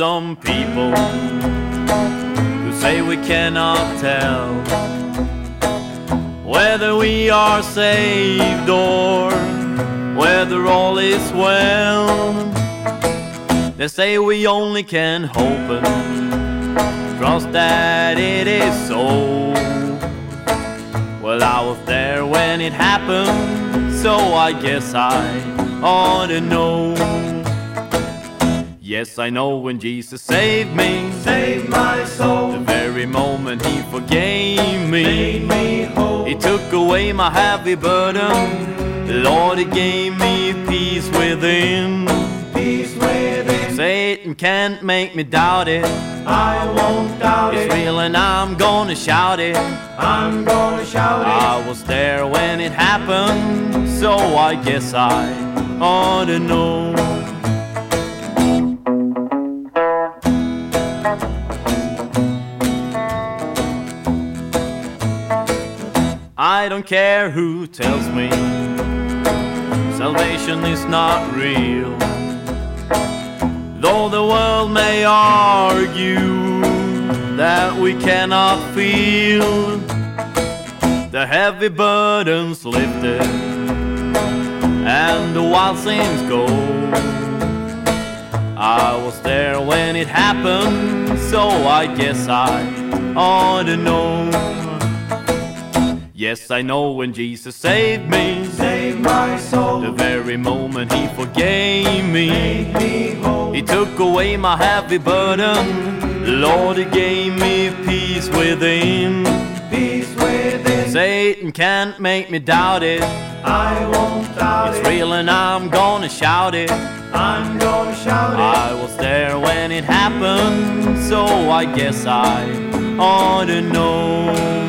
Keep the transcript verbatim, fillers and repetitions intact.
some people who say we cannot tell whether we are saved or whether all is well. They say we only can hope and trust that it is so. Well, I was there when it happened, so I guess I ought to know. Yes, I know when Jesus saved me, saved my soul, the very moment He forgave me, made me whole. He took away my heavy burden, Lord, He gave me peace within. Peace within. Satan can't make me doubt it, I won't doubt it's it. real and I'm gonna shout it. I'm gonna shout it. I was there when it happened, so I guess I ought to know. I don't care who tells me salvation is not real, though the world may argue that we cannot feel the heavy burdens lifted and the wild things go. I was there when it happened, so I guess I ought to know. Yes, I know when Jesus saved me, saved my soul, the very moment He forgave me, made me whole. He took away my heavy burden, Lord, He gave me peace within. Peace within. Satan can't make me doubt it, I won't doubt it's it. real and I'm gonna shout it. I'm gonna shout it. I was there when it happened, so I guess I ought to know.